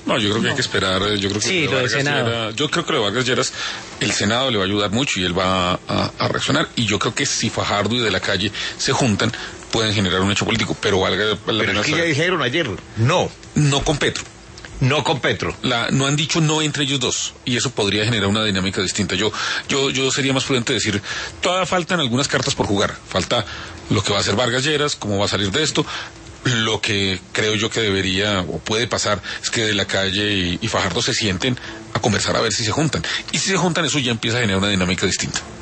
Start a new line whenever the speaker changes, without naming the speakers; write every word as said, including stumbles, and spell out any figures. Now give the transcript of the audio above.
No, yo creo que hay que esperar. Yo creo que
Sí, lo del Senado.
Lleras, yo creo que lo de Vargas Lleras, el Senado le va a ayudar mucho y él va a, a, a reaccionar. Y yo creo que si Fajardo y De la Calle se juntan, pueden generar un hecho político. Pero valga la
pero
pena.
Es que ya dijeron ayer, no.
No con Petro.
No con Petro.
La, no han dicho no entre ellos dos, y eso podría generar una dinámica distinta. Yo, yo, yo sería más prudente decir, todavía faltan algunas cartas por jugar. Falta lo que va a hacer Vargas Lleras, cómo va a salir de esto. Lo que creo yo que debería o puede pasar es que De la Calle y, y Fajardo se sienten a conversar a ver si se juntan. Y si se juntan, eso ya empieza a generar una dinámica distinta.